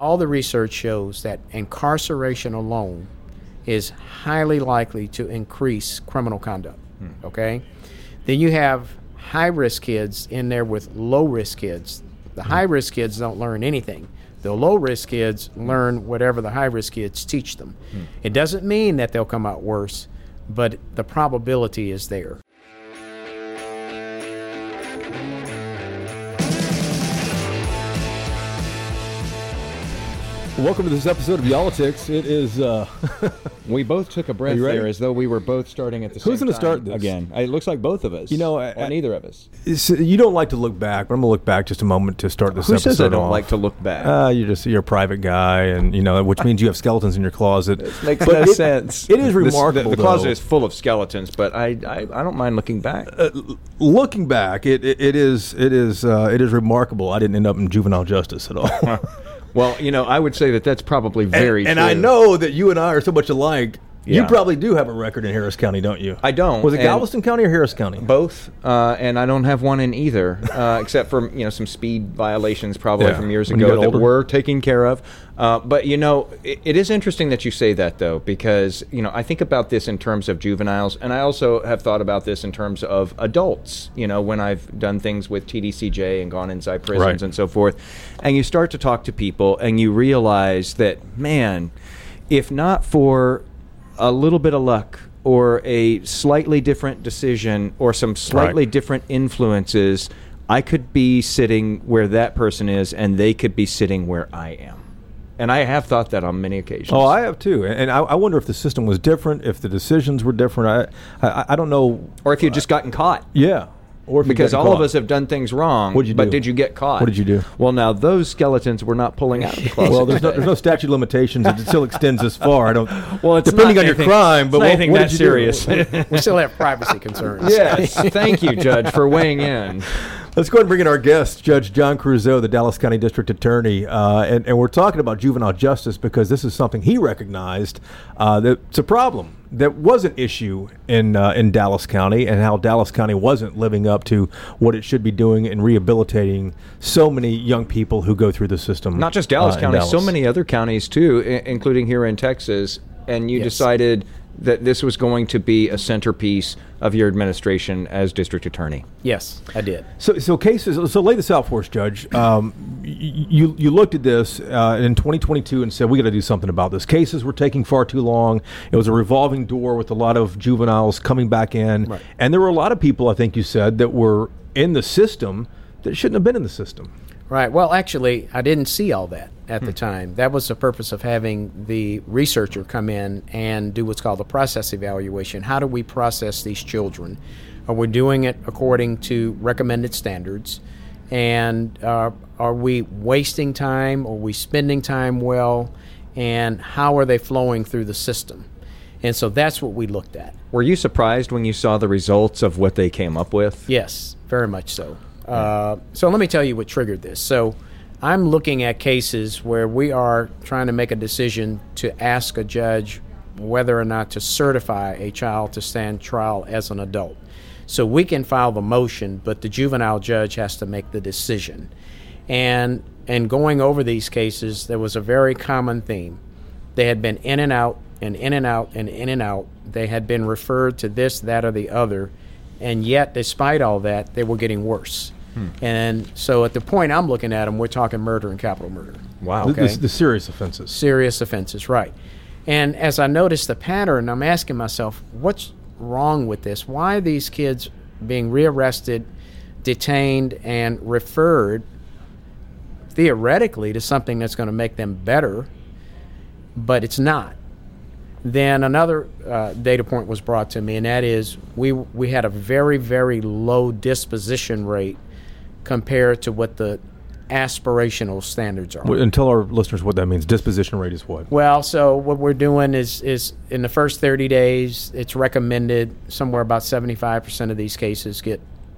All the research shows that incarceration alone is highly likely to increase criminal conduct, okay? Then you have high-risk kids in there with low-risk kids. The high-risk kids don't learn anything. The low-risk kids learn whatever the high-risk kids teach them. It doesn't mean that they'll come out worse, but the probability is there. Welcome to this episode of Y'all-itics. It is, we both took a breath there as though we were both starting at the same time. Who's going to start this? Again, it looks like both of us. You know, or neither of us. You don't like to look back, but I'm going to look back just a moment to start this Who episode says I don't off. like to look back? You're a private guy, and which means you have skeletons in your closet. It makes no sense. It is remarkable. The closet is full of skeletons, but I don't mind looking back. Looking back, it is remarkable. I didn't end up in juvenile justice at all. Well, I would say that's probably very true. And I know that you and I are so much alike. Yeah. You probably do have a record in Harris County, don't you? I don't. Was it Galveston County or Harris County? Both, and I don't have one in either, except for some speed violations probably from years ago that were taken care of. But it is interesting that you say that though, because I think about this in terms of juveniles, and I also have thought about this in terms of adults. When I've done things with TDCJ and gone inside prisons and so forth, and you start to talk to people, and you realize that, man, if not for a little bit of luck or a slightly different decision or some slightly different influences, I could be sitting where that person is and they could be sitting where I am. And I have thought that on many occasions. Oh, I have too. And I wonder if the system was different, if the decisions were different. I don't know. Or if you'd just gotten caught. Yeah. Or if because all of us have done things wrong. What'd you do? But did you get caught? What did you do? Well, now those skeletons were not pulling out of the closet. Well, there's no statute of limitations. It still extends this far. I don't. Well, it's depending on your crime, but what that did you serious. do? We still have privacy concerns. Yes. Thank you, Judge, for weighing in. Let's go ahead and bring in our guest, Judge John Creuzot, the Dallas County District Attorney. And we're talking about juvenile justice because this is something he recognized that it's a problem that was an issue in Dallas County, and how Dallas County wasn't living up to what it should be doing in rehabilitating so many young people who go through the system. Not just Dallas County, so many other counties too, including here in Texas. And you decided that this was going to be a centerpiece of your administration as district attorney. Yes, I did. So cases. So lay this out for us, Judge. You looked at this in 2022 and said we got to do something about this. Cases were taking far too long. It was a revolving door with a lot of juveniles coming back in, and there were a lot of people, I think you said, that were in the system that shouldn't have been in the system. Right. Well, actually, I didn't see all that at the time. That was the purpose of having the researcher come in and do what's called the process evaluation. How do we process these children? Are we doing it according to recommended standards? And are we wasting time? Are we spending time well? And how are they flowing through the system? And so that's what we looked at. Were you surprised when you saw the results of what they came up with? Yes, very much so. So let me tell you what triggered this. So I'm looking at cases where we are trying to make a decision to ask a judge whether or not to certify a child to stand trial as an adult. So we can file the motion, but the juvenile judge has to make the decision. And going over these cases, there was a very common theme. They had been in and out and in and out and in and out. They had been referred to this, that, or the other. And yet, despite all that, they were getting worse. And so at the point I'm looking at them, we're talking murder and capital murder. Wow. Okay. The serious offenses. Serious offenses, right. And as I noticed the pattern, I'm asking myself, what's wrong with this? Why are these kids being rearrested, detained, and referred theoretically to something that's going to make them better, but it's not? Then another data point was brought to me, and that is we had a very, very low disposition rate compared to what the aspirational standards are. And tell our listeners what that means. Disposition rate is what? Well, so what we're doing is in the first 30 days, it's recommended somewhere about 75% of these cases get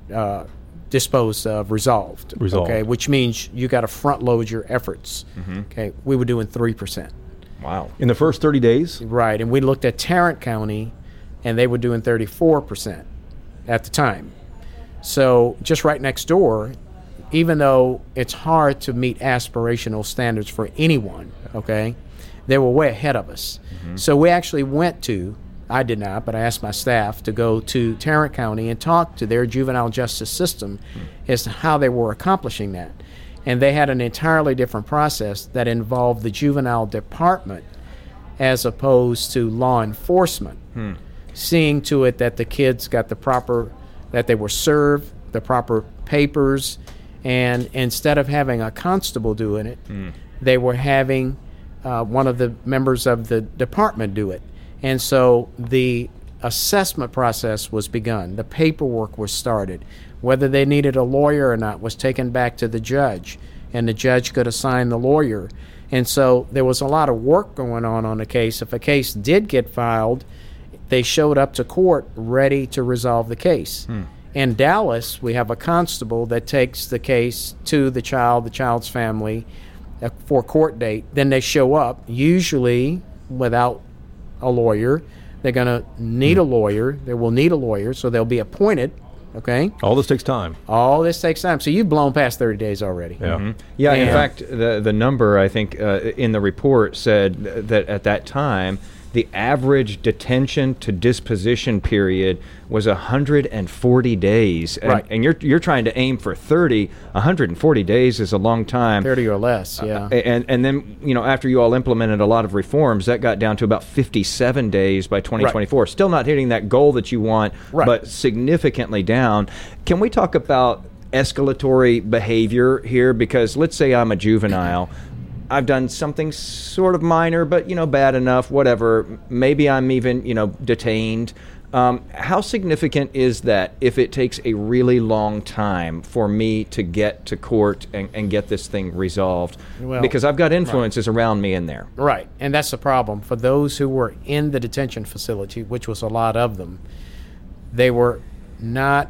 disposed of, resolved. Okay, which means you got to front load your efforts. Okay, we were doing 3%. Wow. In the first 30 days? Right, and we looked at Tarrant County, and they were doing 34% at the time. So just right next door, even though it's hard to meet aspirational standards for anyone, okay, they were way ahead of us. So we actually went to, I did not, but I asked my staff to go to Tarrant County and talk to their juvenile justice system as to how they were accomplishing that. And they had an entirely different process that involved the juvenile department as opposed to law enforcement, seeing to it that the kids got the proper, that they were served the proper papers, and instead of having a constable doing it, they were having one of the members of the department do it. And so the assessment process was begun. The paperwork was started. Whether they needed a lawyer or not was taken back to the judge, and the judge could assign the lawyer. And so there was a lot of work going on the case. If a case did get filed, they showed up to court ready to resolve the case. In Dallas, we have a constable that takes the case to the child's family for court date. Then they show up, usually without a lawyer. They're going to need a lawyer. They will need a lawyer, so they'll be appointed. Okay. All this takes time. All this takes time. So you've blown past 30 days already. Yeah. Yeah. In fact, the number I think in the report said that at that time, the average detention to disposition period was 140 days. And, right. And you're trying to aim for 30. 140 days is a long time. 30 or less, yeah. And then, after you all implemented a lot of reforms, that got down to about 57 days by 2024. Right. Still not hitting that goal that you want, right, but significantly down. Can we talk about escalatory behavior here? Because let's say I'm a juvenile. I've done something sort of minor, but, bad enough, whatever. Maybe I'm even, detained. How significant is that if it takes a really long time for me to get to court and get this thing resolved? Well, because I've got influences around me in there. Right, and that's the problem. For those who were in the detention facility, which was a lot of them, they were not,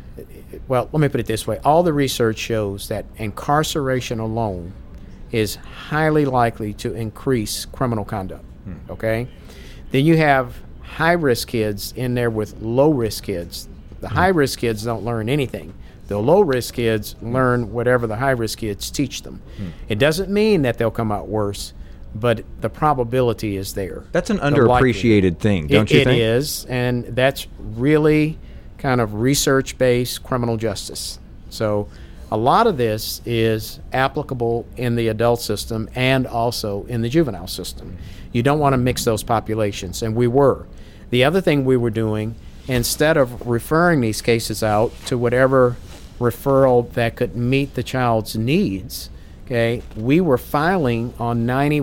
well, let me put it this way. All the research shows that incarceration alone is highly likely to increase criminal conduct, okay? Then you have high-risk kids in there with low-risk kids. The high-risk kids don't learn anything. The low-risk kids learn whatever the high-risk kids teach them. It doesn't mean that they'll come out worse, but the probability is there. That's an underappreciated thing, don't you think? It is, and that's really kind of research-based criminal justice. So a lot of this is applicable in the adult system and also in the juvenile system. You don't want to mix those populations, and we were. The other thing we were doing, instead of referring these cases out to whatever referral that could meet the child's needs, okay, we were filing on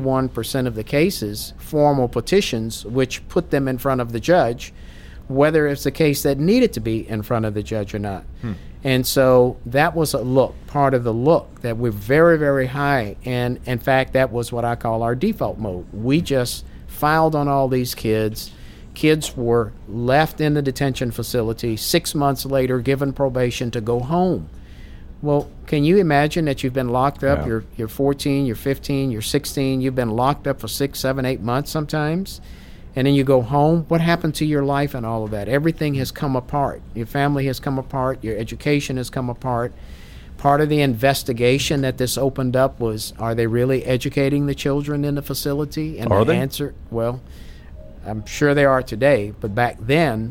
91% of the cases formal petitions which put them in front of the judge, whether it's a case that needed to be in front of the judge or not. And so that was part of the look, that we're very, very high. And in fact, that was what I call our default mode. We just filed on all these kids. Kids were left in the detention facility 6 months later, given probation to go home. Well, can you imagine that you've been locked up? Yeah. You're 14, you're 15, you're 16. You've been locked up for 6, 7, 8 months sometimes. And then you go home. What happened to your life and all of that? Everything has come apart. Your family has come apart. Your education has come apart. Part of the investigation that this opened up was, are they really educating the children in the facility? And the answer, well, I'm sure they are today. But back then,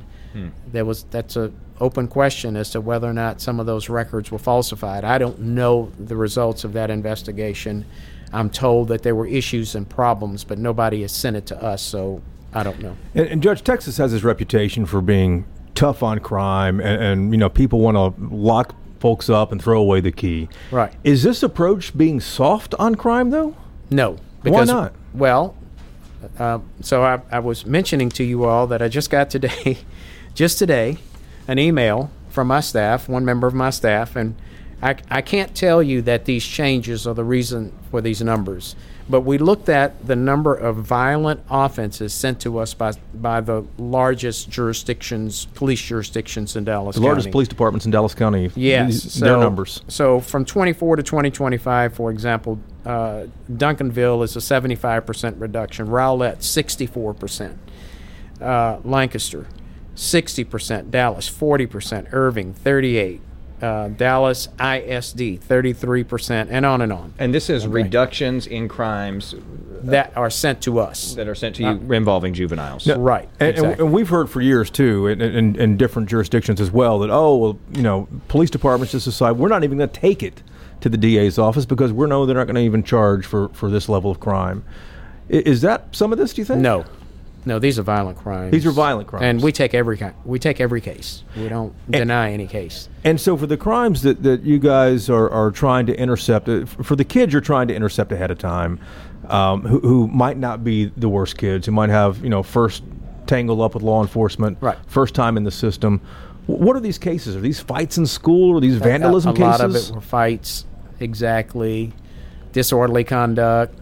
that's an open question as to whether or not some of those records were falsified. I don't know the results of that investigation. I'm told that there were issues and problems, but nobody has sent it to us, so I don't know. And Judge, Texas has this reputation for being tough on crime, and people want to lock folks up and throw away the key. Right. Is this approach being soft on crime, though? No. Why not? Well, so I was mentioning to you all that I just got just today, an email from my staff, one member of my staff, and I can't tell you that these changes are the reason for these numbers. But we looked at the number of violent offenses sent to us by the largest police jurisdictions in Dallas County. The largest police departments in Dallas County. Yes. Their numbers. So from 24 to 2025, for example, Duncanville is a 75% reduction. Rowlett, 64%. Lancaster, 60%. Dallas, 40%. Irving, 38%. Dallas ISD, 33%, and on and on. And this is reductions in crimes that are sent to us. That are sent to you involving juveniles. No, right. And we've heard for years, too, in different jurisdictions as well, that, police departments just decide we're not even going to take it to the DA's office because we know they're not going to even charge for this level of crime. Is that some of this, do you think? No, these are violent crimes. These are violent crimes. And we take every case. We don't deny any case. And so for the crimes that you guys are trying to intercept, for the kids you're trying to intercept ahead of time, who might not be the worst kids, who might have, first tangle up with law enforcement, right, first time in the system, what are these cases? Are these fights in school? Or these vandalism cases? A lot of it were fights, exactly, disorderly conduct.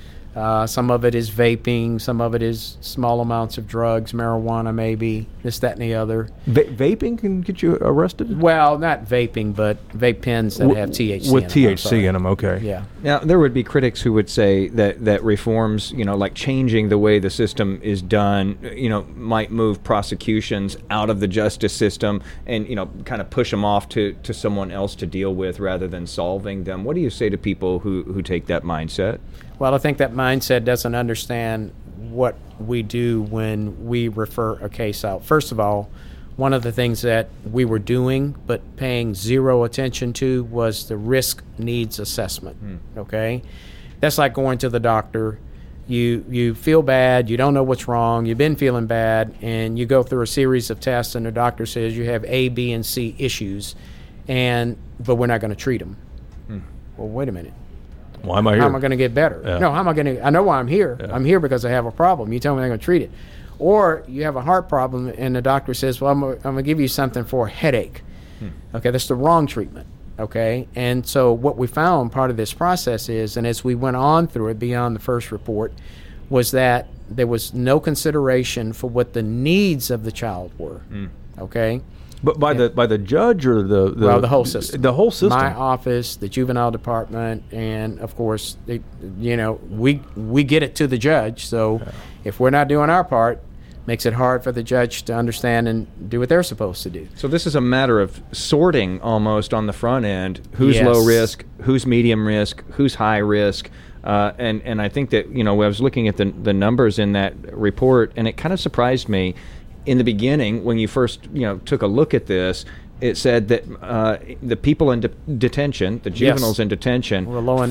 Some of it is vaping. Some of it is small amounts of drugs, marijuana maybe, this, that, and the other. Vaping can get you arrested? Well, not vaping, but vape pens that have THC with THC in them, okay. Yeah. Now, there would be critics who would say that reforms, like changing the way the system is done, might move prosecutions out of the justice system and, kind of push them off to someone else to deal with rather than solving them. What do you say to people who take that mindset? Well, I think that mindset doesn't understand what we do when we refer a case out. First of all, one of the things that we were doing but paying zero attention to was the risk needs assessment, okay? That's like going to the doctor. You feel bad, you don't know what's wrong, you've been feeling bad, and you go through a series of tests, and the doctor says you have A, B, and C issues, but we're not going to treat them. Well, wait a minute. Why am I here? How am I going to get better? Yeah. No, how am I going to? I know why I'm here. Yeah. I'm here because I have a problem. You tell me I'm going to treat it. Or you have a heart problem and the doctor says, well, I'm going to give you something for a headache. Okay, that's the wrong treatment. Okay, and so what we found part of this process is, and as we went on through it beyond the first report, was that there was no consideration for what the needs of the child were. Okay. But by the judge or the whole system. The whole system. My office, the juvenile department, and of course, we get it to the judge. So if we're not doing our part, makes it hard for the judge to understand and do what they're supposed to do. So this is a matter of sorting almost on the front end. Who's low risk? Who's medium risk? Who's high risk? And I think that I was looking at the numbers in that report, and it kind of surprised me. In the beginning, when you first took a look at this, it said that the people in detention, the juveniles in detention,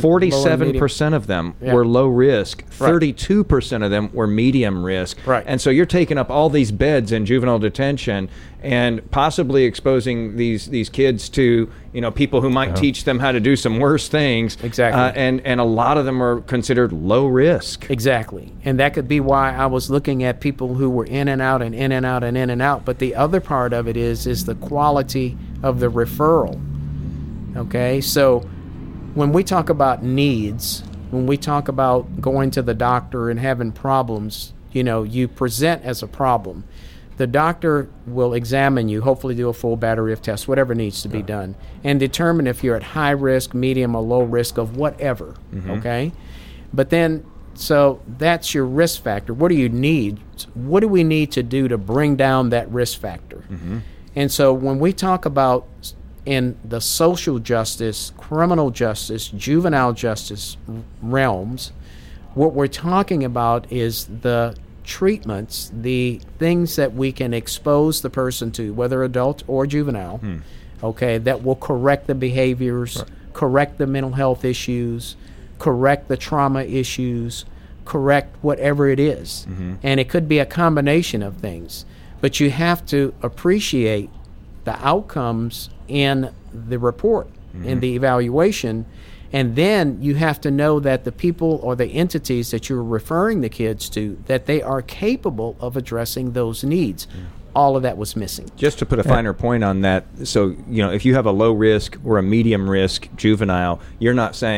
47% of them were low risk, 32% of them were medium risk. Right. And so you're taking up all these beds in juvenile detention and possibly exposing these kids to people who might teach them how to do some worse things. Exactly. And a lot of them are considered low risk. Exactly. And that could be why I was looking at people who were in and out and in and out and in and out. But the other part of it is the quality of the referral. Okay? So when we talk about needs, when we talk about going to the doctor and having problems, you present as a problem. The doctor will examine you, hopefully do a full battery of tests, whatever needs to be done, and determine if you're at high risk, medium, or low risk of whatever, okay? But then, so that's your risk factor. What do you need? What do we need to do to bring down that risk factor? And so when we talk about in the social justice, criminal justice, juvenile justice realms, what we're talking about is the treatments, the things that we can expose the person to, whether adult or juvenile, okay, that will correct the behaviors, correct the mental health issues, correct the trauma issues, correct whatever it is. And it could be a combination of things. But you have to appreciate the outcomes in the report, in the evaluation. And then you have to know that the people or the entities that you're referring the kids to, that they are capable of addressing those needs. All of that was missing. Just to put a finer point on that, so if you have a low risk or a medium risk juvenile, you're not saying,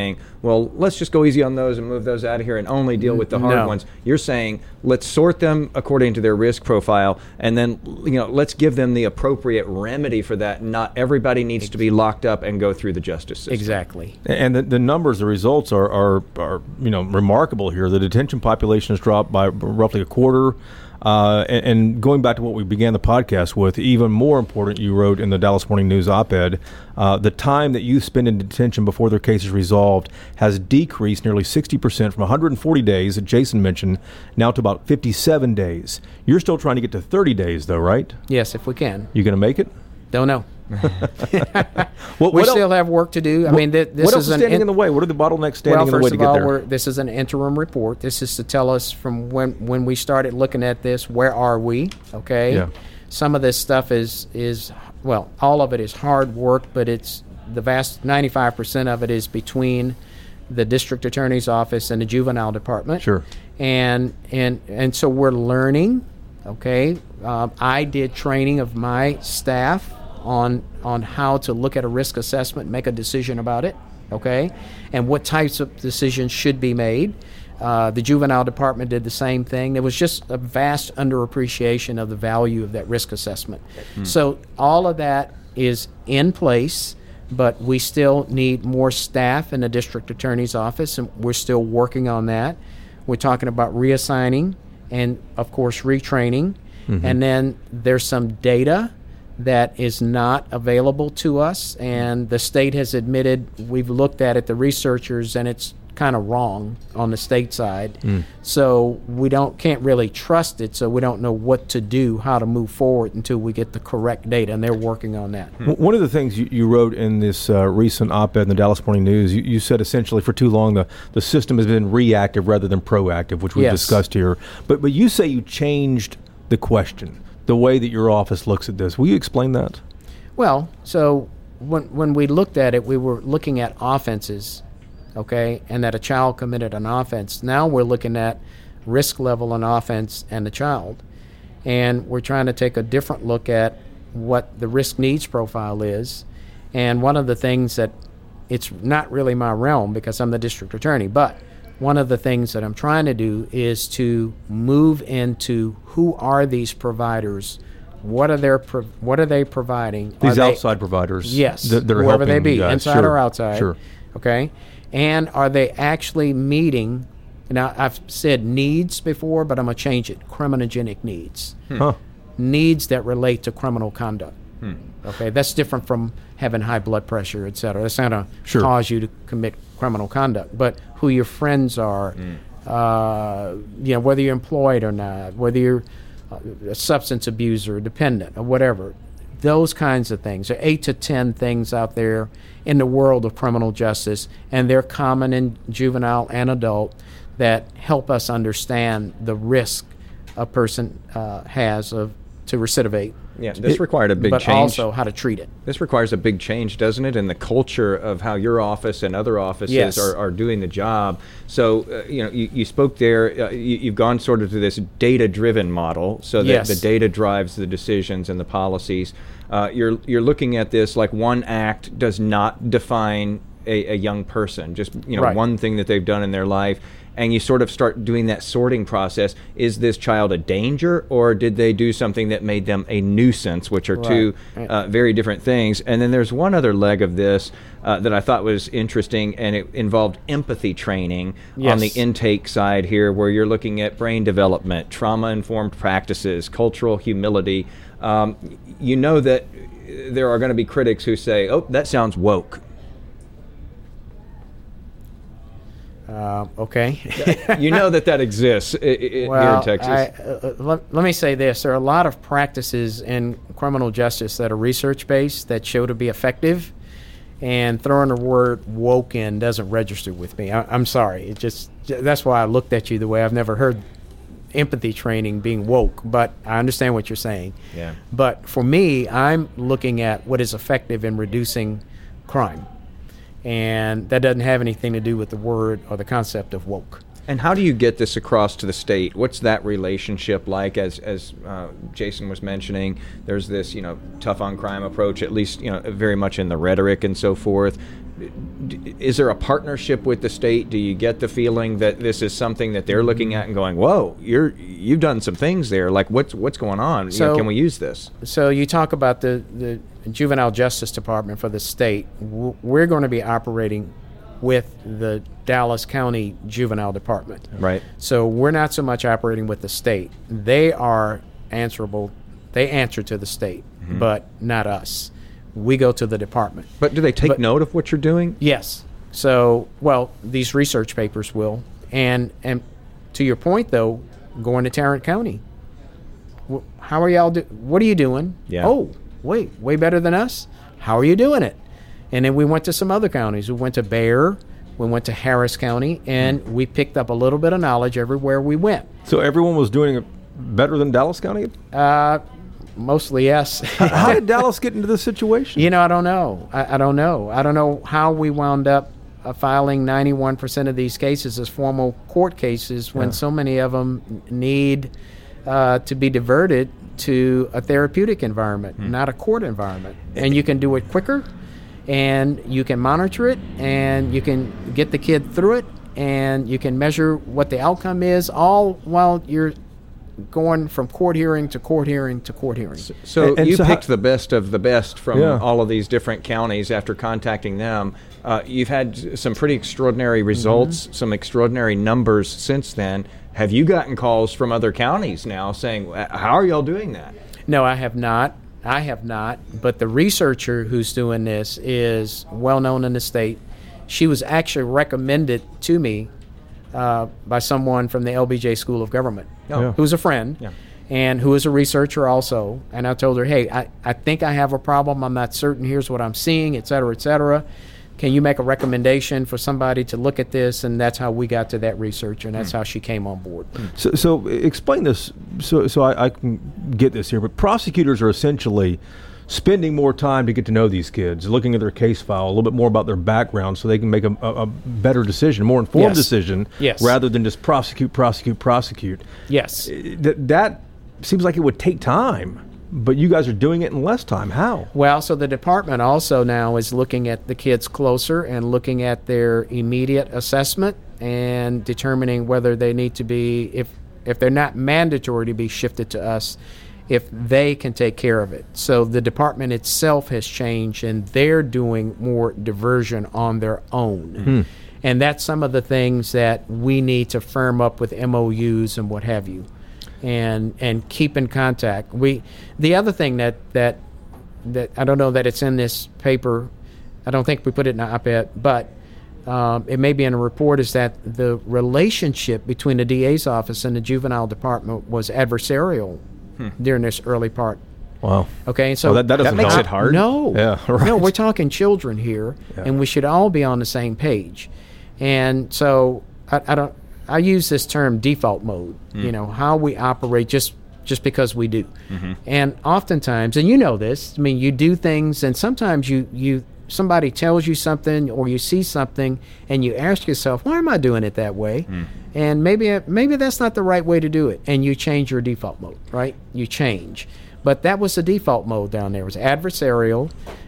well, let's just go easy on those and move those out of here and only deal with the hard ones. You're saying, let's sort them according to their risk profile, and then let's give them the appropriate remedy for that. Not everybody needs to be locked up and go through the justice system. Exactly. And the numbers, the results are remarkable here. The detention population has dropped by roughly a quarter. And going back to what we began the podcast with, even more important, you wrote in the Dallas Morning News op-ed, the time that youth spend in detention before their case is resolved has decreased nearly 60% from 140 days that Jason mentioned now to about 57 days. You're still trying to get to 30 days, though, right? Yes, if we can. You going to make it? Don't know. We still have work to do. What else is standing in the way? What are the bottlenecks standing in the way to get there? This is an interim report. This is to tell us from when we started looking at this, where are we? Okay. Yeah. Some of this stuff is all of it is hard work, but it's the vast 95% of it is between the district attorney's office and the juvenile department. Sure. And so we're learning. Okay. I did training of my staff on how to look at a risk assessment, make a decision about it, okay, and what types of decisions should be made. The juvenile department did the same thing. There was just a vast underappreciation of the value of that risk assessment. So all of that is in place, but we still need more staff in the district attorney's office, and we're still working on that. We're talking about reassigning and, of course, retraining. And then there's some data that is not available to us, and the state has admitted, we've looked at it, the researchers, and it's kind of wrong on the state side. So we can't really trust it, so we don't know what to do, how to move forward until we get the correct data, and they're working on that. One of the things you wrote in this recent op-ed in the Dallas Morning News, you said essentially for too long the system has been reactive rather than proactive, which we've discussed here. But you say you changed the question, the way that your office looks at this. Will you explain that? Well, so when we looked at it, we were looking at offenses, okay, and that a child committed an offense. Now we're looking at risk level on offense and the child. And we're trying to take a different look at what the risk needs profile is. And one of the things that, it's not really my realm because I'm the district attorney, but one of the things that I'm trying to do is to move into who are these providers, what are they providing? These outside providers. Yes, that are whoever helping they be, you guys. inside or outside. Sure. Okay, and are they actually meeting? Now I've said needs before, but I'm gonna change it. Criminogenic needs, needs that relate to criminal conduct. Okay, that's different from having high blood pressure, et cetera. That's not going to cause you to commit criminal conduct. But who your friends are, whether you're employed or not, whether you're a substance abuser, dependent, or whatever, those kinds of things. There are 8 to 10 things out there in the world of criminal justice, and they're common in juvenile and adult that help us understand the risk a person has to recidivate. Yeah, this required a big change. But also how to treat it. This requires a big change, doesn't it, in the culture of how your office and other offices are doing the job. So, you spoke there, you've gone sort of to this data-driven model so that the data drives the decisions and the policies. You're looking at this like one act does not define a young person, just one thing that they've done in their life. And you sort of start doing that sorting process. Is this child a danger, or did they do something that made them a nuisance, which are two very different things? And then there's one other leg of this that I thought was interesting, and it involved empathy training on the intake side here, where you're looking at brain development, trauma-informed practices, cultural humility. You know that there are going to be critics who say, oh, that sounds woke. Okay. You know that exists here in Texas. Let me say this. There are a lot of practices in criminal justice that are research-based that show to be effective, and throwing the word woke in doesn't register with me. I'm sorry. That's why I looked at you the way. I've never heard empathy training being woke, but I understand what you're saying. Yeah. But for me, I'm looking at what is effective in reducing crime. And that doesn't have anything to do with the word or the concept of woke. And how do you get this across to the state? What's that relationship like? As Jason was mentioning, there's this tough on crime approach, at least very much in the rhetoric and so forth. Is there a partnership with the state? Do you get the feeling that this is something that they're looking at and going, "Whoa, you've done some things there. Like what's going on? So, can we use this?" So you talk about the Juvenile Justice Department for the state. We're going to be operating with the Dallas County Juvenile Department. Right. So we're not so much operating with the state. They are answerable. They answer to the state, but not us. We go to the department. But do they take note of what you're doing? Yes. So, these research papers will. And to your point, though, going to Tarrant County, how are y'all what are you doing? Yeah. Oh, wait, way better than us? How are you doing it? And then we went to some other counties. We went to Bexar, we went to Harris County, and we picked up a little bit of knowledge everywhere we went. So everyone was doing it better than Dallas County? Mostly yes. How did Dallas get into this situation? I don't know. I don't know. I don't know how we wound up filing 91% of these cases as formal court cases when so many of them need to be diverted to a therapeutic environment, not a court environment. And you can do it quicker, and you can monitor it, and you can get the kid through it, and you can measure what the outcome is, all while you're going from court hearing to court hearing to court hearing. So you picked the best of the best from all of these different counties after contacting them. You've had some pretty extraordinary results, some extraordinary numbers since then. Have you gotten calls from other counties now saying, how are y'all doing that? No, I have not. But the researcher who's doing this is well known in the state. She was actually recommended to me by someone from the LBJ School of Government, who's a friend and who is a researcher also. And I told her, hey, I think I have a problem. I'm not certain. Here's what I'm seeing, et cetera, et cetera. Can you make a recommendation for somebody to look at this? And that's how we got to that research, and that's how she came on board. So explain this so I can get this here. But prosecutors are essentially spending more time to get to know these kids, looking at their case file, a little bit more about their background so they can make a better decision, a more informed decision, rather than just prosecute. Yes. That seems like it would take time. But you guys are doing it in less time. How? Well, so the department also now is looking at the kids closer and looking at their immediate assessment and determining whether they need to be, if they're not mandatory to be shifted to us, if they can take care of it. So the department itself has changed, and they're doing more diversion on their own. And that's some of the things that we need to firm up with MOUs and what have you. And keep in contact. The other thing that I don't know that it's in this paper, I don't think we put it in the op-ed, but it may be in a report, is that the relationship between the DA's office and the juvenile department was adversarial during this early part. Wow. Okay, so that makes it hard. No, right. No, we're talking children here, and we should all be on the same page. And so I use this term default mode, how we operate just because we do. And oftentimes, and you know this, I mean, you do things, and sometimes somebody tells you something or you see something and you ask yourself, why am I doing it that way? And maybe that's not the right way to do it. And you change your default mode, right? You change. But that was the default mode down there. It was adversarial.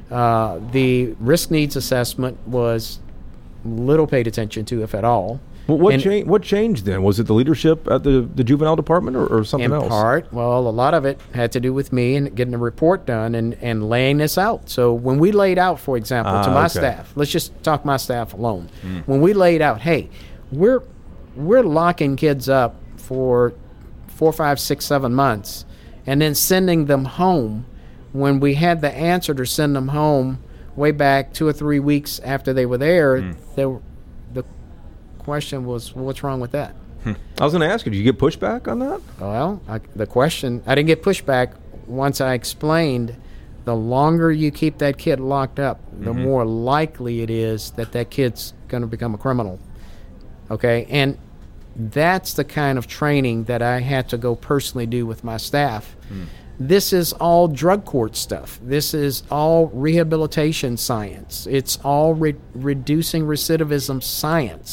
The risk needs assessment was little paid attention to, if at all. Well, what changed then? Was it the leadership at the juvenile department or something else? In part. Well, a lot of it had to do with me and getting a report done and laying this out. So when we laid out, for example, to my staff, let's just talk my staff alone. When we laid out, hey, we're locking kids up for 4, 5, 6, 7 months and then sending them home when we had the answer to send them home way back 2 or 3 weeks after they were there, the question was, well, what's wrong with that? I was going to ask you, did you get pushback on that? Well, I didn't get pushback once I explained the longer you keep that kid locked up, the more likely it is that kid's going to become a criminal. Okay? And that's the kind of training that I had to go personally do with my staff. This is all drug court stuff. This is all rehabilitation science. It's all reducing recidivism science.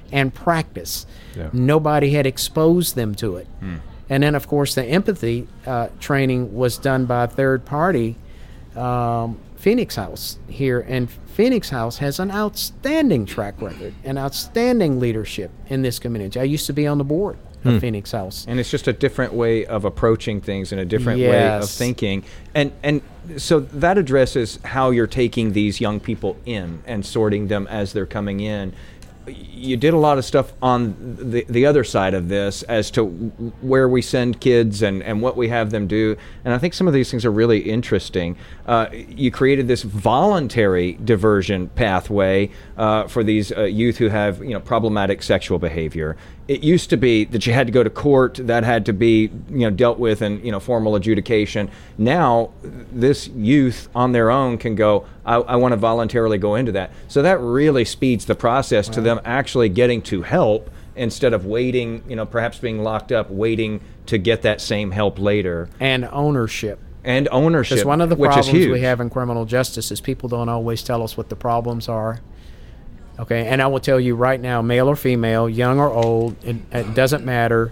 and practice. Yeah. Nobody had exposed them to it. And then, of course, the empathy training was done by a third party, Phoenix House here. And Phoenix House has an outstanding track record and outstanding leadership in this community. I used to be on the board of Phoenix House. And it's just a different way of approaching things and a different way of thinking. And so that addresses how you're taking these young people in and sorting them as they're coming in. You did a lot of stuff on the other side of this as to where we send kids and what we have them do. And I think some of these things are really interesting. You created this voluntary diversion pathway for these youth who have problematic sexual behavior. It used to be that you had to go to court, that had to be dealt with in formal adjudication. Now this youth on their own can go, I want to voluntarily go into that. So that really speeds the process to them actually getting to help instead of waiting, perhaps being locked up, waiting to get that same help later. And ownership. Because one of the problems we have in criminal justice is people don't always tell us what the problems are. Okay, and I will tell you right now, male or female, young or old, it doesn't matter,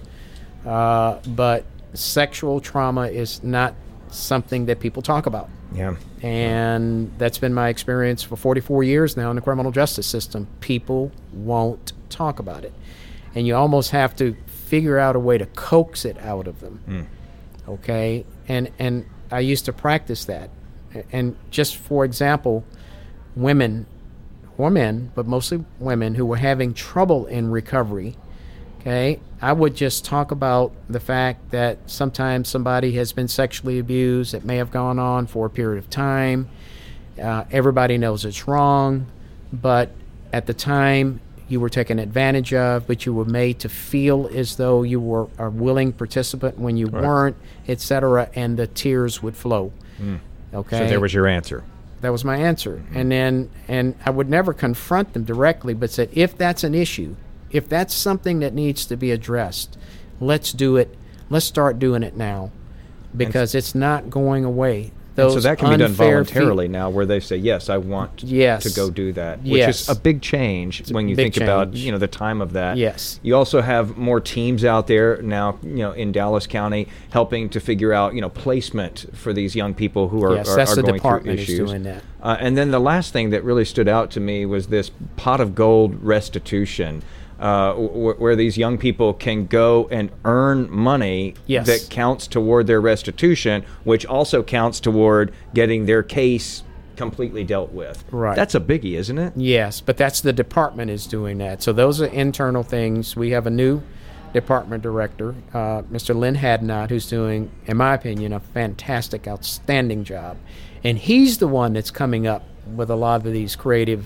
but sexual trauma is not something that people talk about. Yeah. And that's been my experience for 44 years now in the criminal justice system. People won't talk about it. And you almost have to figure out a way to coax it out of them. Okay? And I used to practice that. And just for example, women or men, but mostly women who were having trouble in recovery, okay, I would just talk about the fact that sometimes somebody has been sexually abused. It may have gone on for a period of time. Everybody knows it's wrong, but at the time you were taken advantage of, but you were made to feel as though you were a willing participant when you weren't, etc., and the tears would flow. Okay. So there was your answer. That was my answer. And I would never confront them directly, but said, if that's an issue, if that's something that needs to be addressed, let's do it. Let's start doing it now, because it's not going away. So that can be done voluntarily now, where they say, yes, I want to go do that, which is a big change when you think about the time of that. Yes. You also have more teams out there now, in Dallas County, helping to figure out placement for these young people who are, that's are the going department through issues. is doing that. And then the last thing that really stood out to me was this pot of gold restitution. Where these young people can go and earn money that counts toward their restitution, which also counts toward getting their case completely dealt with. Right. That's a biggie, isn't it? Yes, but that's the department is doing that. So those are internal things. We have a new department director, Mr. Lynn Hadnot, who's doing, in my opinion, a fantastic, outstanding job. And he's the one that's coming up with a lot of these creative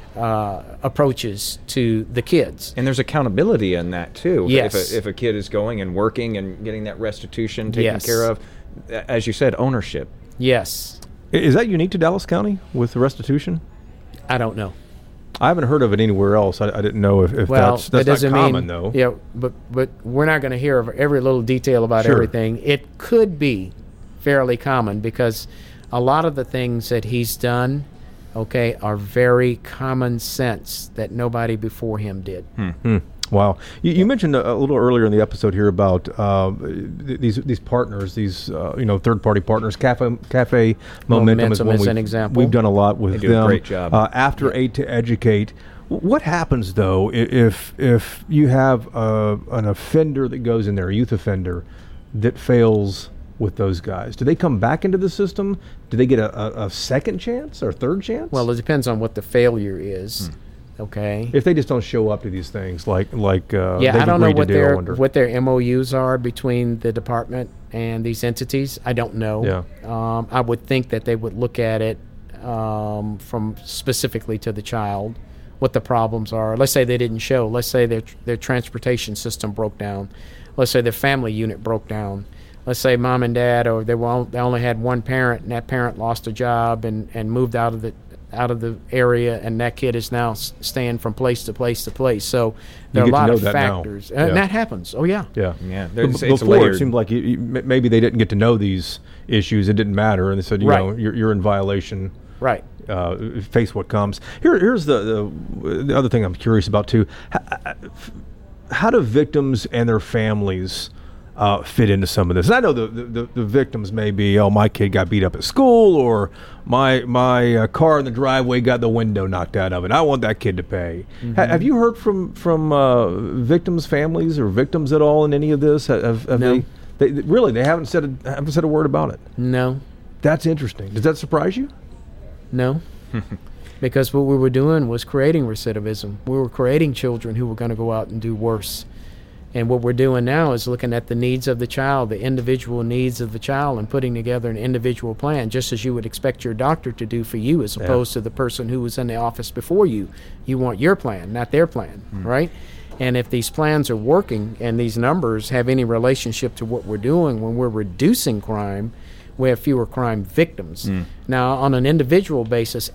approaches to the kids. And there's accountability in that too. Yes. If a kid is going and working and getting that restitution taken care of, as you said, ownership. Yes. Is that unique to Dallas County with the restitution? I don't know. I haven't heard of it anywhere else. I didn't know if that's not common, though. Yeah, but we're not going to hear of every little detail about everything. It could be fairly common because a lot of the things that he's done, are very common sense that nobody before him did. Wow. You mentioned a little earlier in the episode here about these partners, these third-party partners. Cafe Momentum is one an example. We've done a lot with them. They do a great job. After Aid to Educate, what happens though if you have an offender that goes in there, a youth offender that fails with those guys? Do they come back into the system? Do they get a second chance or a third chance? Well, it depends on what the failure is. Okay. If they just don't show up to these things, like I don't know what their MOUs are between the department and these entities. I don't know. Yeah. I would think that they would look at it from specifically to the child, what the problems are. Let's say they didn't show. Let's say their transportation system broke down. Let's say their family unit broke down. Let's say mom and dad, or they only had one parent, and that parent lost a job and moved out of the area, and that kid is now staying from place to place to place. So there are a lot of factors, and that happens. Oh yeah. Before it seemed like maybe they didn't get to know these issues. It didn't matter, and they said, you're in violation. Right. face what comes. Here's the other thing I'm curious about too. How do victims and their families fit into some of this? And I know the victims may be, oh, my kid got beat up at school, or my car in the driveway got the window knocked out of it. I want that kid to pay. Mm-hmm. Have you heard from victims' families or victims at all in any of this? Have no. They haven't said a word about it? No. That's interesting. Does that surprise you? No. Because what we were doing was creating recidivism. We were creating children who were going to go out and do worse. And what we're doing now is looking at the needs of the child, the individual needs of the child, and putting together an individual plan, just as you would expect your doctor to do for you, as opposed to the person who was in the office before you. You want your plan, not their plan, right? And if these plans are working and these numbers have any relationship to what we're doing, when we're reducing crime, we have fewer crime victims. Now, on an individual basis,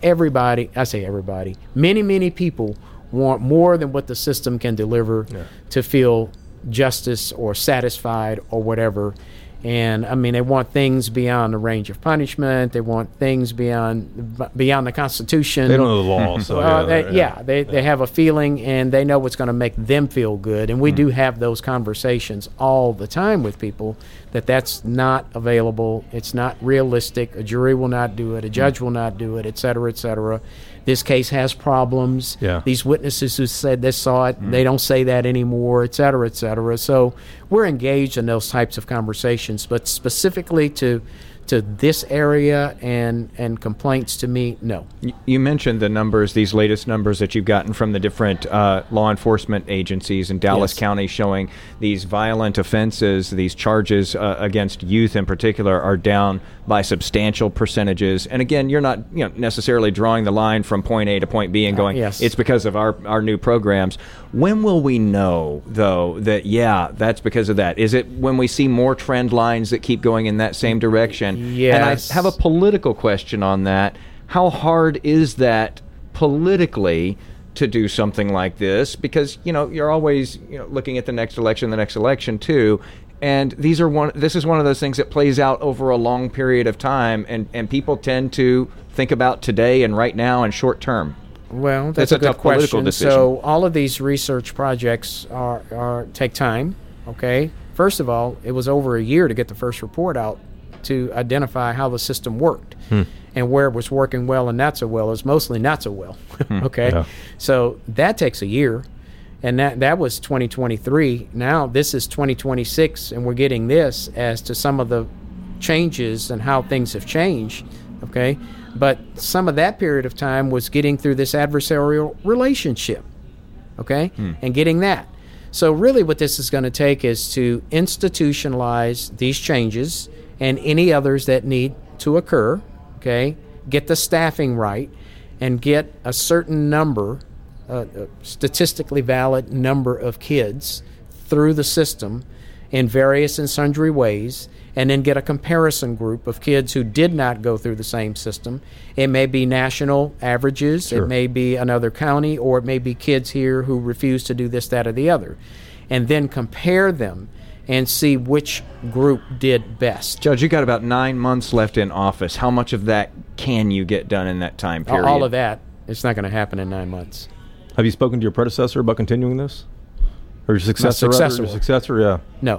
many people want more than what the system can deliver to feel justice or satisfied or whatever. And I mean, they want things beyond the range of punishment. They want things beyond the Constitution. They don't know the law, so they have a feeling, and they know what's going to make them feel good. And we do have those conversations all the time with people that's not available. It's not realistic. A jury will not do it. A judge will not do it, et cetera, et cetera. This case has problems. These witnesses who said they saw it, they don't say that anymore, et cetera, et cetera. So we're engaged in those types of conversations, but specifically to this area and complaints to me, no. You mentioned the numbers, these latest numbers that you've gotten from the different law enforcement agencies in Dallas County, showing these violent offenses, these charges against youth in particular, are down by substantial percentages. And again, you're not necessarily drawing the line from point A to point B and going, it's because of our new programs. When will we know, though, that, that's because of that? Is it when we see more trend lines that keep going in that same direction? Yes. And I have a political question on that. How hard is that politically to do something like this? Because, you're always looking at the next election too. And this is one of those things that plays out over a long period of time, and people tend to think about today and right now and short term. Well, that's a good question. So all of these research projects take time, okay? First of all, it was over a year to get the first report out to identify how the system worked and where it was working well and not so well. It was mostly not so well, okay? Yeah. So that takes a year, and that was 2023. Now this is 2026, and we're getting this as to some of the changes and how things have changed, okay? But some of that period of time was getting through this adversarial relationship, okay, and getting that. So really what this is going to take is to institutionalize these changes and any others that need to occur, okay, get the staffing right, and get a certain number, statistically valid number of kids through the system in various and sundry ways, and then get a comparison group of kids who did not go through the same system. It may be national averages, it may be another county, or it may be kids here who refuse to do this, that, or the other. And then compare them and see which group did best. Judge, you got about 9 months left in office. How much of that can you get done in that time period? All of that. It's not going to happen in 9 months. Have you spoken to your predecessor about continuing this? Or your successor? Your successor, yeah. No.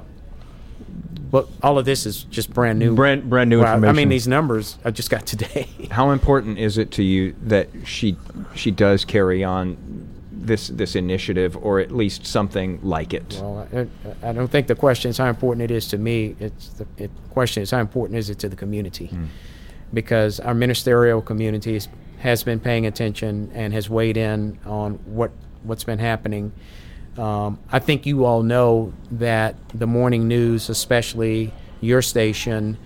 But all of this is just brand new. Brand new information. I mean, these numbers I just got today. How important is it to you that she does carry on this initiative, or at least something like it? Well, I don't think the question is how important it is to me. The question is how important is it to the community, because our ministerial community has been paying attention and has weighed in on what's been happening. I think you all know that the morning news, especially your station,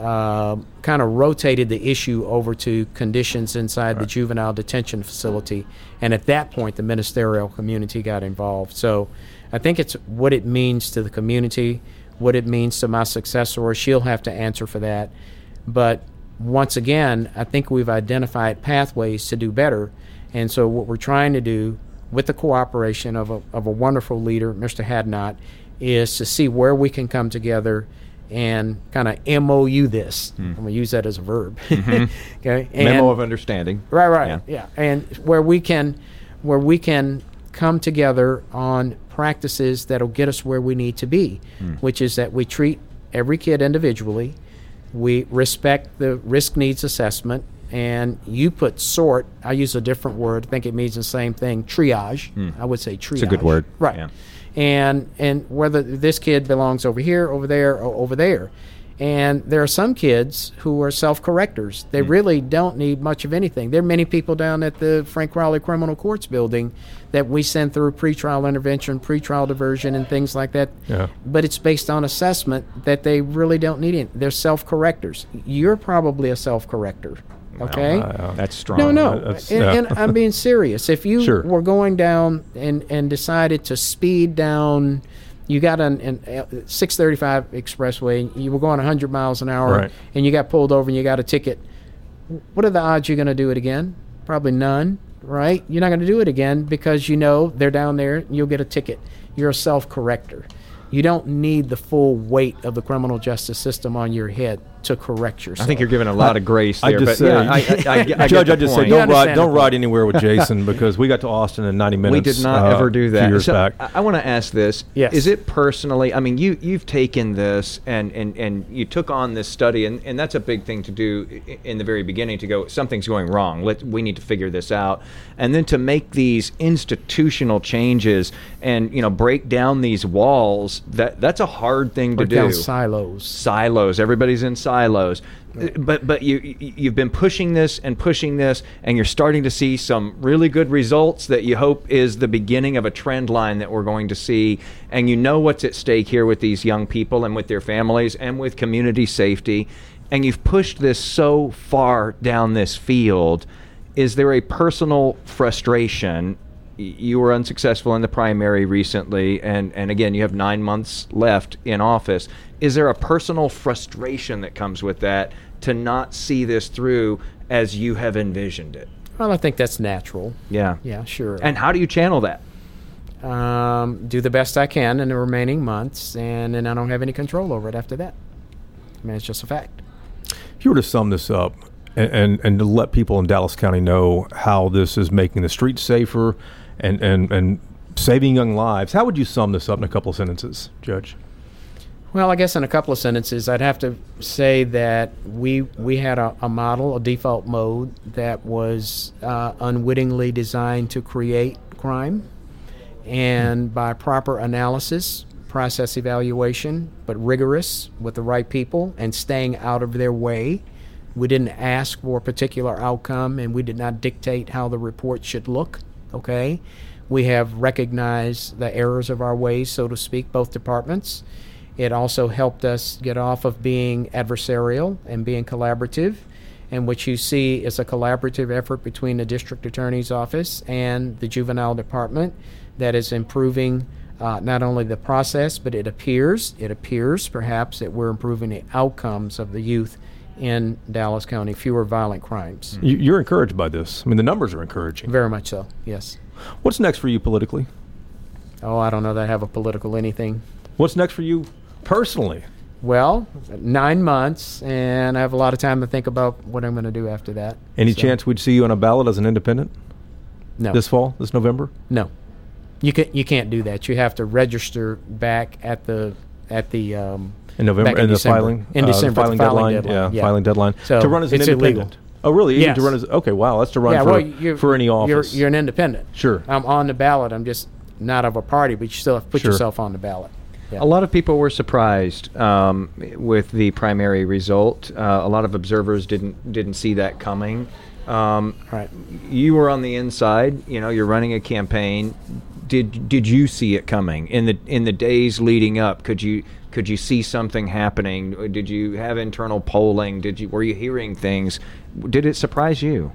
kind of rotated the issue over to conditions inside the juvenile detention facility. And at that point, the ministerial community got involved. So I think it's what it means to the community, what it means to my successor. She'll have to answer for that. But once again, I think we've identified pathways to do better. And so what we're trying to do, with the cooperation of a wonderful leader, Mr. Hadnot, is to see where we can come together and kind of MOU this. I'm going to use that as a verb. Okay, and Memo of understanding. Right. Yeah, and where we can come together on practices that'll get us where we need to be, which is that we treat every kid individually, we respect the risk needs assessment, and you put sort. I use a different word. I think it means the same thing. Triage. I would say triage. It's a good word. Right. Yeah. And whether this kid belongs over here, over there, or over there. And there are some kids who are self-correctors. They really don't need much of anything. There are many people down at the Frank Rowley Criminal Courts building that we send through pretrial intervention, pretrial diversion, and things like that. Yeah. But it's based on assessment that they really don't need it. They're self-correctors. You're probably a self-corrector. Okay? That's strong. No. And I'm being serious. If you Sure. were going down and decided to speed down, you got an 635 expressway, you were going 100 miles an hour, Right. and you got pulled over and you got a ticket, what are the odds you're going to do it again? Probably none, right? You're not going to do it again because you know they're down there and you'll get a ticket. You're a self-corrector. You don't need the full weight of the criminal justice system on your head to correct yourself. I think you're giving a lot of grace there. I just but say, I Judge, get I the just point. say don't understand ride anywhere with Jason because we got to Austin in 90 minutes. We did not ever do A few that. years So back. I want to ask this. Yes. Is it personally, I mean, you've taken this and you took on this study, and that's a big thing to do in the very beginning, to go, something's going wrong. We need to figure this out. And then to make these institutional changes and, break down these walls, that's a hard thing to break down do. silos. Everybody's in silos. But you've been pushing this, and you're starting to see some really good results that you hope is the beginning of a trend line that we're going to see. And you know what's at stake here with these young people and with their families and with community safety. And you've pushed this so far down this field. Is there a personal frustration? You were unsuccessful in the primary recently, and again, you have 9 months left in office. Is there a personal frustration that comes with that to not see this through as you have envisioned it? Well, I think that's natural. Yeah. Yeah, sure. And how do you channel that? Do the best I can in the remaining months, and then I don't have any control over it after that. I mean, it's just a fact. If you were to sum this up and to let people in Dallas County know how this is making the streets safer and saving young lives, how would you sum this up in a couple of sentences, Judge? Well, I guess in a couple of sentences, I'd have to say that we had a model, a default mode, that was unwittingly designed to create crime. And by proper analysis, process evaluation, but rigorous with the right people and staying out of their way, we didn't ask for a particular outcome, and we did not dictate how the report should look. Okay? We have recognized the errors of our ways, so to speak, both departments. It also helped us get off of being adversarial and being collaborative. And what you see is a collaborative effort between the district attorney's office and the juvenile department that is improving not only the process, but it appears perhaps that we're improving the outcomes of the youth in Dallas County, fewer violent crimes. You're encouraged by this. I mean, the numbers are encouraging. Very much so, yes. What's next for you politically? Oh, I don't know that I have a political anything. What's next for you personally? Well, 9 months, and I have a lot of time to think about what I'm going to do after that. Any chance we'd see you on a ballot as an independent? No. This fall, this November? No. You can't do that. You have to register back at the in November, in the December. filing, In December, the filing deadline. Yeah, filing deadline. So to run as an it's independent. illegal. Oh, really? Even Yes. to run as wow, that's to run for any office. You're an independent. Sure. I'm on the ballot. I'm just not of a party, but you still have to put Sure. yourself on the ballot. Yeah. A lot of people were surprised with the primary result. A lot of observers didn't see that coming. Right. You were on the inside. You're running a campaign. Did you see it coming in the days leading up? Could you see something happening? Did you have internal polling? Were you hearing things? Did it surprise you?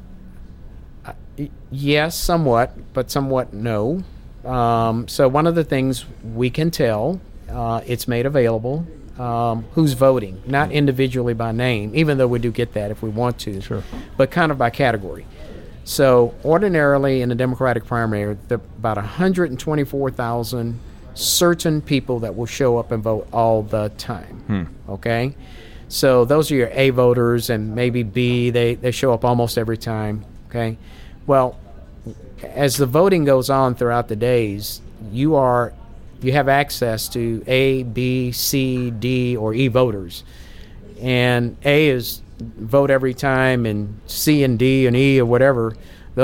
Yes, somewhat, but somewhat no. So one of the things we can tell, it's made available, who's voting, not individually by name, even though we do get that if we want to, Sure. but kind of by category. So ordinarily in the Democratic primary, about 124,000 certain people that will show up and vote all the time. Okay? So those are your A voters, and maybe B, they show up almost every time. Okay? Well, as the voting goes on throughout the days, you have access to A, B, C, D, or E voters. And A is vote every time, and C and D and E or whatever,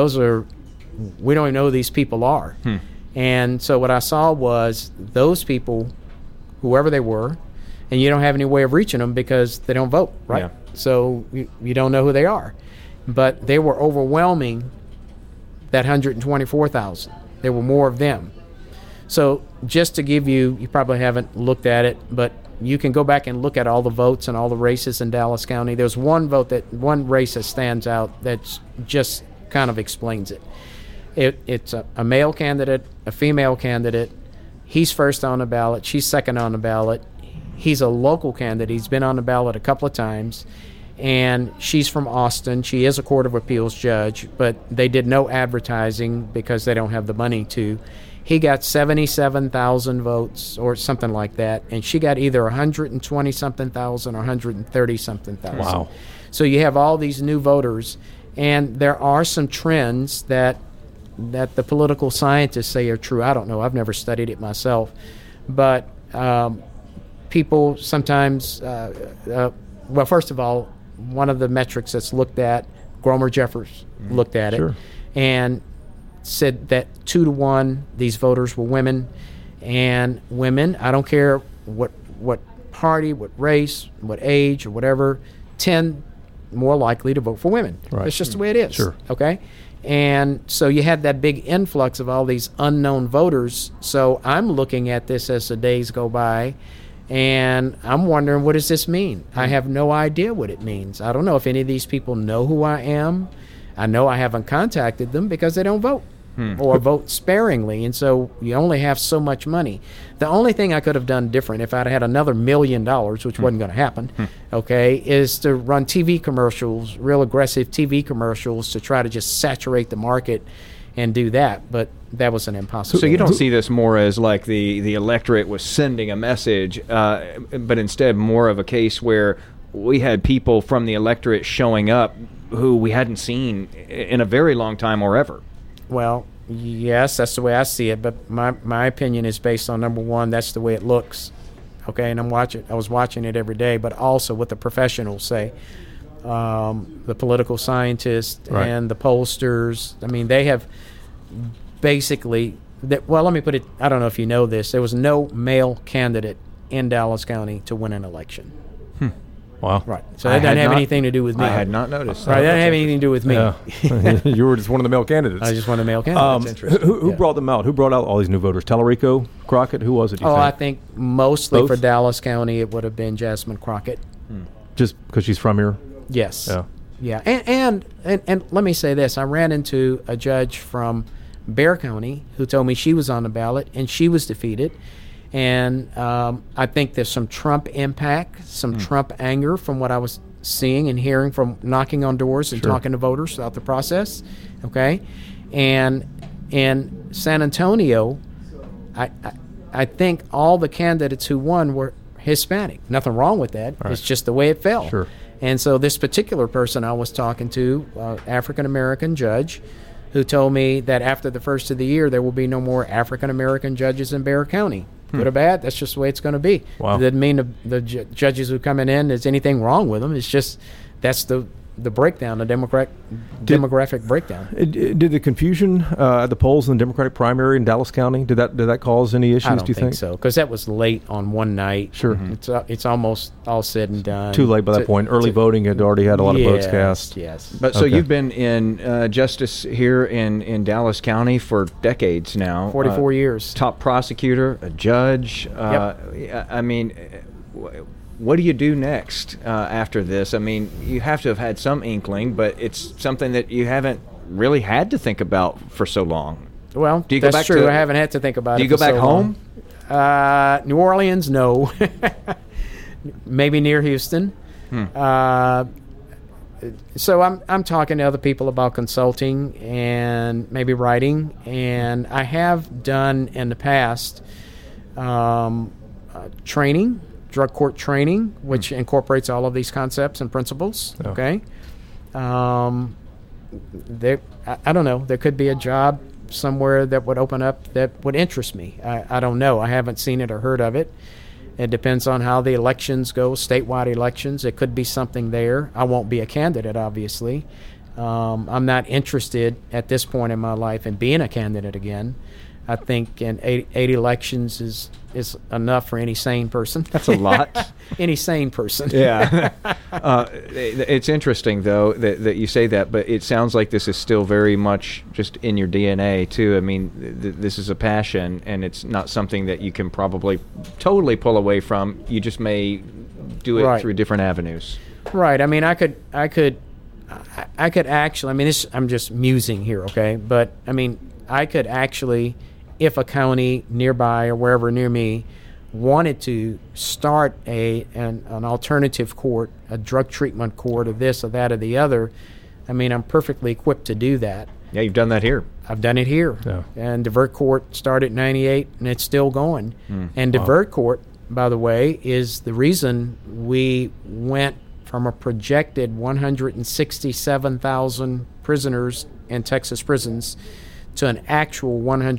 we don't even know who these people are. And so what I saw was those people, whoever they were, and you don't have any way of reaching them because they don't vote, right? Yeah. So you don't know who they are. But they were overwhelming that 124,000. There were more of them. So just to give you probably haven't looked at it, but you can go back and look at all the votes and all the races in Dallas County. There's one race that stands out that just kind of explains it. It's a male candidate, a female candidate. He's first on the ballot. She's second on the ballot. He's a local candidate. He's been on the ballot a couple of times. And she's from Austin. She is a Court of Appeals judge, but they did no advertising because they don't have the money to. He got 77,000 votes or something like that, and she got either 120-something thousand or 130-something thousand. Wow. So you have all these new voters, and there are some trends that the political scientists say are true. I don't know. I've never studied it myself. But people sometimes, well, first of all, one of the metrics that's looked at, Gromer Jeffers looked at it, and said that 2-to-1 these voters were women. And women, I don't care what party, what race, what age, or whatever, tend more likely to vote for women. Right. It's just the way it is. Sure. Okay? And so you had that big influx of all these unknown voters. So I'm looking at this as the days go by, and I'm wondering, what does this mean? I have no idea what it means. I don't know if any of these people know who I am. I know I haven't contacted them because they don't vote or vote sparingly, and so you only have so much money. The only thing I could have done different if I'd had another $1 million, which wasn't going to happen, okay, is to run TV commercials, real aggressive TV commercials to try to just saturate the market and do that, but that was an impossibility. So you don't see this more as like the electorate was sending a message, but instead more of a case where we had people from the electorate showing up who we hadn't seen in a very long time or ever. Well, yes, that's the way I see it, but my opinion is based on, number one, that's the way it looks, okay, and I was watching it every day, but also what the professionals say. The political scientists and the pollsters, I mean, they have basically, well, let me put it, I don't know if you know this, there was no male candidate in Dallas County to win an election. Wow. Right. So that doesn't have anything to do with me. I had not noticed. Right. That doesn't have anything to do with me. Yeah. You were just one of the male candidates. I was just one of the male candidates. That's interesting. Who brought them out? Who brought out all these new voters? Tallarico, Crockett? Who was it, do you think? I think mostly Both? for Dallas County it would have been Jasmine Crockett. Just because she's from here? Yes. Yeah. Yeah. And let me say this. I ran into a judge from Bexar County who told me she was on the ballot and she was defeated. And I think there's some Trump impact, some Trump anger from what I was seeing and hearing from knocking on doors and talking to voters throughout the process. Okay? And in San Antonio, I think all the candidates who won were Hispanic. Nothing wrong with that. Right. It's just the way it fell. Sure. And so this particular person I was talking to, African-American judge, who told me that after the first of the year, there will be no more African-American judges in Bexar County. Good or bad, that's just the way it's going to be. Wow. It doesn't mean the judges who are coming in, there's anything wrong with them. It's just that's the breakdown, the demographic breakdown. Did the confusion at the polls in the Democratic primary in Dallas County, did that cause any issues, I don't do you think? so, because that was late on one night. Sure. It's almost all said and done. Too late by that point. Early voting had already had a lot of votes cast. Yes. But so you've been in justice here in Dallas County for decades now. 44 years. Top prosecutor, a judge. I mean, what do you do next after this? I mean, you have to have had some inkling, but it's something that you haven't really had to think about for so long. Well, do you go that's back true. to, I haven't had to think about it. Do you go back home? New Orleans, no. Maybe near Houston. So I'm talking to other people about consulting and maybe writing, and I have done in the past training, drug court training, which incorporates all of these concepts and principles. Oh. Okay. I don't know. There could be a job somewhere that would open up that would interest me. I don't know. I haven't seen it or heard of it. It depends on how the elections go, statewide elections. It could be something there. I won't be a candidate, obviously. I'm not interested at this point in my life in being a candidate again. I think in eight elections is enough for any sane person. That's a lot. Any sane person. Yeah. It's interesting, though, that you say that, but it sounds like this is still very much just in your DNA, too. I mean, this is a passion, and it's not something that you can probably totally pull away from. You just may do it through different avenues. Right. I mean, I could actually, I mean, I'm just musing here, okay? But, I mean, I could actually, if a county nearby or wherever near me wanted to start an alternative court, a drug treatment court, or this or that or the other, I mean, I'm perfectly equipped to do that. Yeah, you've done that here. I've done it here. Yeah. And Divert Court started in 98, and it's still going. And Divert Court, by the way, is the reason we went from a projected 167,000 prisoners in Texas prisons to an actual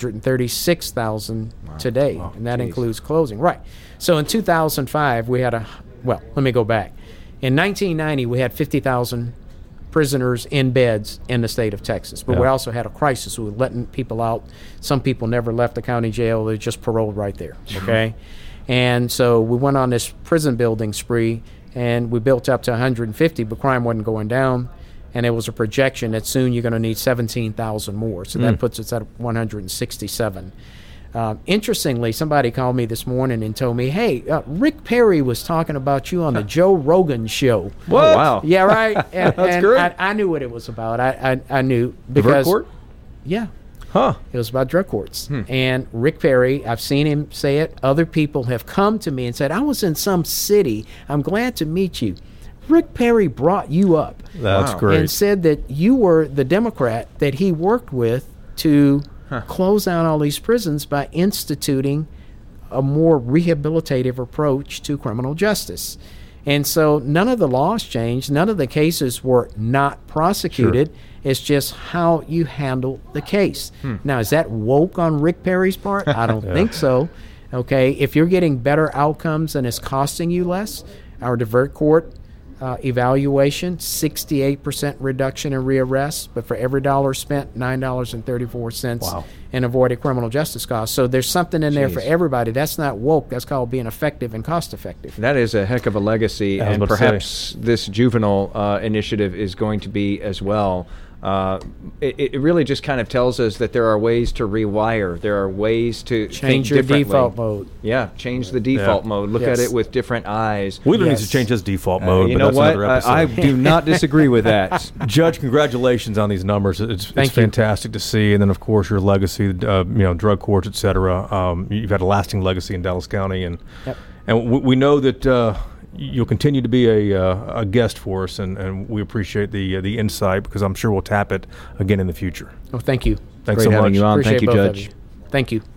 136,000 today, and that includes closing. Right. So in 2005, we had let me go back. In 1990, we had 50,000 prisoners in beds in the state of Texas, but we also had a crisis. We were letting people out. Some people never left the county jail. They just paroled right there, okay? And so we went on this prison building spree, and we built up to 150, but crime wasn't going down. And it was a projection that soon you're going to need 17,000 more. So that puts us at 167. Interestingly, somebody called me this morning and told me, hey, Rick Perry was talking about you on the Joe Rogan show. What? Oh, wow. Yeah, right? And, That's and great. I knew what it was about. I knew. Divert Court? Yeah. Huh. It was about drug courts. And Rick Perry, I've seen him say it. Other people have come to me and said, I was in some city. I'm glad to meet you. Rick Perry brought you up. That's great. And said that you were the Democrat that he worked with to close down all these prisons by instituting a more rehabilitative approach to criminal justice. And so none of the laws changed. None of the cases were not prosecuted. Sure. It's just how you handle the case. Now, is that woke on Rick Perry's part? I don't think so. Okay, if you're getting better outcomes and it's costing you less, our Divert Court evaluation, 68% reduction in rearrests, but for every dollar spent, $9.34 in avoided criminal justice costs. So there's something in there for everybody. That's not woke. That's called being effective and cost effective. That is a heck of a legacy, and perhaps this juvenile initiative is going to be as well. It really just kind of tells us that there are ways to rewire. There are ways to change your default mode. Yeah, change the default mode. Look at it with different eyes. Wheeler needs to change his default mode. You but know that's what? Another episode. I do not disagree with that. Judge, congratulations on these numbers. It's fantastic to see, and then of course your legacy, drug courts, et cetera. You've had a lasting legacy in Dallas County, and we know that. You'll continue to be a guest for us, and we appreciate the insight, because I'm sure we'll tap it again in the future. Oh, thank you. Thanks Great so having much. you on. Appreciate Thank you, both of Judge. you. Thank you.